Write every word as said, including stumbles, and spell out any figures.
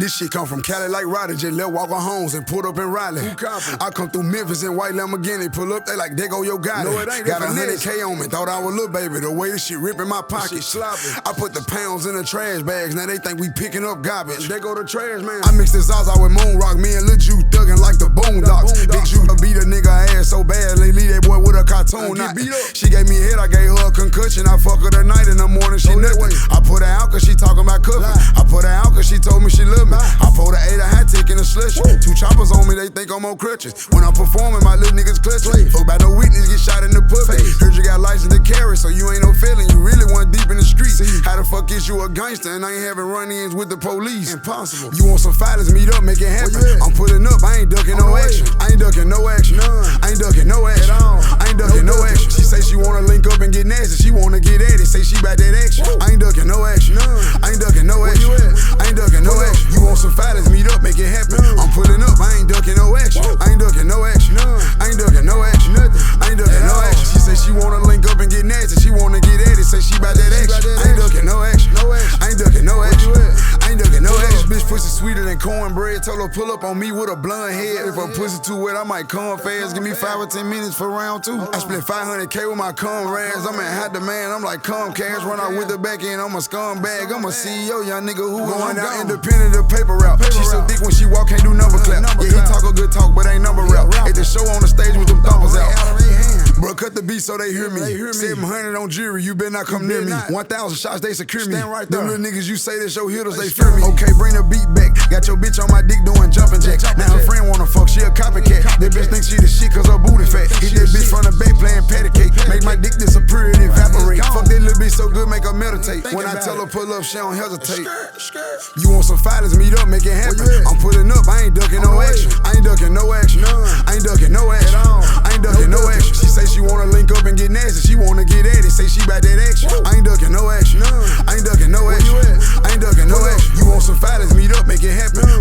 This shit come from Cali like Roddy, just left Walker Homes and pulled up in Raleigh. I come through Memphis in white Lamborghini, pull up, they like, there go your guy. No, it ain't. Got a hundred K on me, thought I was little baby. The way this shit rip in my pocket. I put the pounds in the trash bags, now they think we picking up garbage. There go the trash, man. I mix this sauce out with Moon Rock, me and Lil Juice thuggin' like the Boondocks. Big Juice beat a nigga ass so bad, they leave that boy with a cartoon knot. She gave me head, I gave her a concussion. I fuck her tonight in the morning, she nothing. I put her out cause she talking about cuffin'. I put her out cause she told me she love me. I pulled her eight, a high tick in a slush. Two choppers on me, they think I'm on crutches. When I'm performing, my little niggas clutchin'. Fuck about no witness, get shot in the pussy. Heard you got license to carry, so you ain't no feeling. You really want deep in the streets. How the fuck is you a gangster and I ain't having run-ins with the police? Impossible. You want some fighters, meet up, make it happen. I'm pulling up, I ain't ducking no action. I ain't ducking no action. I ain't ducking no action. I ain't ducking no action. She say she wanna link up and get nasty. She wanna get at it. Say she bout that action. I ain't ducking no action. I ain't ducking no action. I ain't ducking no action. You want some fighters, meet up, make it happen. I'm pulling up, I ain't ducking no action. I ain't ducking no action. I ain't ducking no action. I ain't ducking no action. She say she wanna link up and get nasty. She wanna get at it. Say she bout that action. I ain't ducking no action. I ain't ducking no action. I ain't ducking no action. Bitch pussy sweeter than cornbread. Told her pull up on me with a blonde head. If her pussy too wet, I might come fast. Give me five or ten minutes for round two. I split five hundred K with my comrades. I'm in hot demand. I'm like Comcast. Run out with the back end. I'm a scumbag. I'm a C E O, young nigga who going out independent of paper route. She so thick when she walk, can't do number clap. Yeah, he talk a good talk, but ain't number rap. At the show on the stage with them thumpers out. Bro, cut the beat so they hear me. seven hundred on jury, you better not come near me. one thousand shots, they secure me. Them little niggas you say that's your hitters, they fear me. Okay, bring the beat back. Got your bitch on my dick doing jumping jacks. Now her friend wanna fuck, she a copycat. That bitch think she the shit cause her booty fat. Hit that bitch from the back playing patty cake. Make my dick disappear and evaporate. Fuck that little bitch so good, make her meditate. When I tell her pull up, she don't hesitate. You want some fighters, meet up, make it happen. I'm pulling up, I ain't ducking no action. I ain't ducking no action. I ain't ducking no action. I ain't ducking no action. She say she wanna link up and get nasty. She wanna get at it. Say she bout that action. I ain't ducking no action. I ain't ducking no action. I ain't ducking no action. You want some fighters, meet up, make it happen.